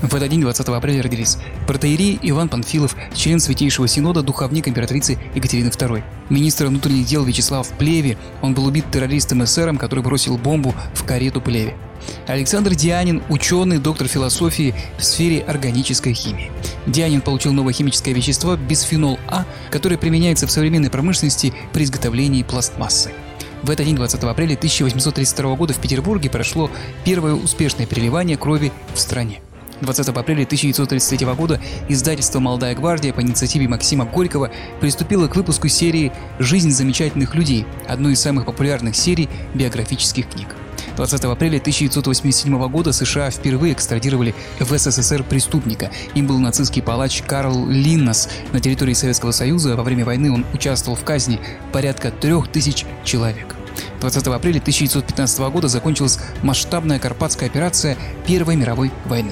В этот день, 20 апреля, родились протоиерей Иван Панфилов, член Святейшего Синода, духовник императрицы Екатерины II. Министр внутренних дел Вячеслав Плеве, он был убит террористом-эсером, который бросил бомбу в карету Плеве. Александр Дианин, ученый, доктор философии в сфере органической химии. Дианин получил новое химическое вещество бисфенол А, которое применяется в современной промышленности при изготовлении пластмассы. В этот день, 20 апреля 1832 года, в Петербурге прошло первое успешное переливание крови в стране. 20 апреля 1933 года издательство «Молодая гвардия» по инициативе Максима Горького приступило к выпуску серии «Жизнь замечательных людей», одной из самых популярных серий биографических книг. 20 апреля 1987 года США впервые экстрадировали в СССР преступника. Им был нацистский палач Карл Линнес. На территории Советского Союза во время войны он участвовал в казни порядка 3000 человек. 20 апреля 1915 года закончилась масштабная Карпатская операция Первой мировой войны.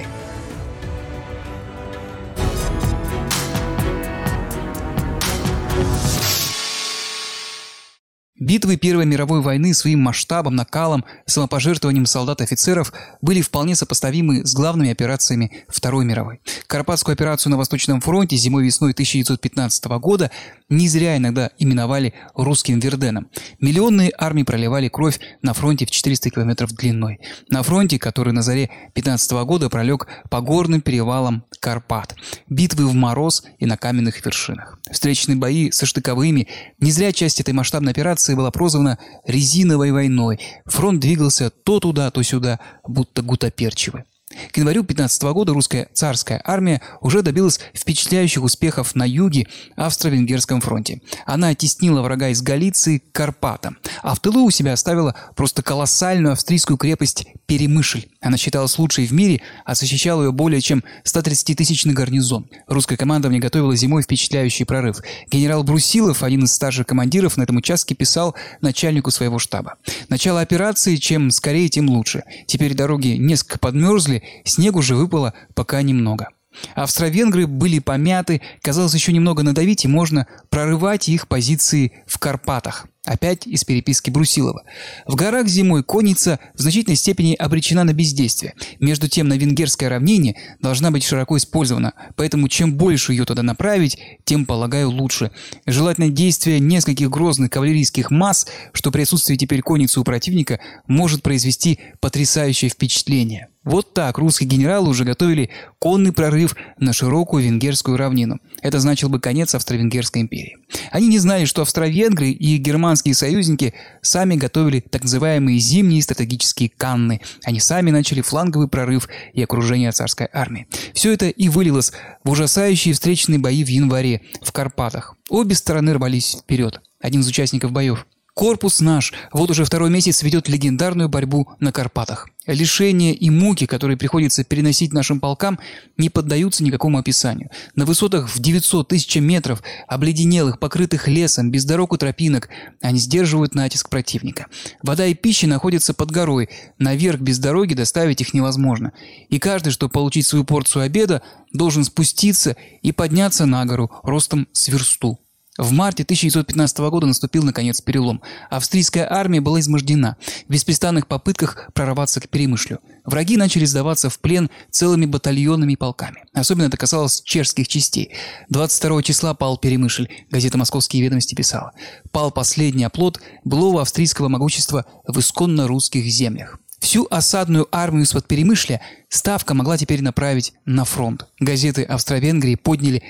Битвы Первой мировой войны своим масштабом, накалом, самопожертвованием солдат и офицеров были вполне сопоставимы с главными операциями Второй мировой. Карпатскую операцию на Восточном фронте зимой-весной 1915 года не зря иногда именовали русским Верденом. Миллионные армии проливали кровь на фронте в 400 километров длиной. На фронте, который на заре 15 года пролег по горным перевалам Карпат. Битвы в мороз и на каменных вершинах. Встречные бои со штыковыми. Не зря часть этой масштабной операции была прозвана «резиновой войной». Фронт двигался то туда, то сюда, будто гутоперчивый. К январю 15 года русская царская армия уже добилась впечатляющих успехов на юге Австро-Венгерском фронте. Она оттеснила врага из Галиции к Карпатам, а в тылу у себя оставила просто колоссальную австрийскую крепость Перемышль. Она считалась лучшей в мире, а защищал ее более чем 130-тысячный гарнизон. Русское командование готовило зимой впечатляющий прорыв. Генерал Брусилов, один из старших командиров на этом участке, писал начальнику своего штаба: «Начало операции, чем скорее, тем лучше. Теперь дороги несколько подмерзли, снегу же выпало пока немного». Австро-венгры были помяты, казалось, еще немного надавить, и можно прорывать их позиции в Карпатах. Опять из переписки Брусилова. В горах зимой конница в значительной степени обречена на бездействие. Между тем, на венгерское равнение должна быть широко использована, поэтому чем больше ее туда направить, тем, полагаю, лучше. Желательно действие нескольких грозных кавалерийских масс, что при отсутствии теперь конницы у противника может произвести потрясающее впечатление. Вот так русские генералы уже готовили конный прорыв на широкую венгерскую равнину. Это значил бы конец Австро-Венгерской империи. Они не знали, что австро-венгры и германские союзники сами готовили так называемые зимние стратегические канны. Они сами начали фланговый прорыв и окружение царской армии. Все это и вылилось в ужасающие встречные бои в январе в Карпатах. Обе стороны рвались вперед. Один из участников боев: «Корпус наш вот уже второй месяц ведет легендарную борьбу на Карпатах. Лишения и муки, которые приходится переносить нашим полкам, не поддаются никакому описанию. На высотах в 900 тысяч метров, обледенелых, покрытых лесом, без дорог и тропинок, они сдерживают натиск противника. Вода и пища находятся под горой, наверх без дороги доставить их невозможно. И каждый, чтобы получить свою порцию обеда, должен спуститься и подняться на гору ростом с версту». В марте 1915 года наступил, наконец, перелом. Австрийская армия была измождена в беспрестанных попытках прорваться к Перемышлю. Враги начали сдаваться в плен целыми батальонами и полками. Особенно это касалось чешских частей. 22 числа пал Перемышль. Газета «Московские ведомости» писала: «Пал последний оплот былого австрийского могущества в исконно русских землях». Всю осадную армию из-под Перемышля Ставка могла теперь направить на фронт. Газеты Австро-Венгрии подняли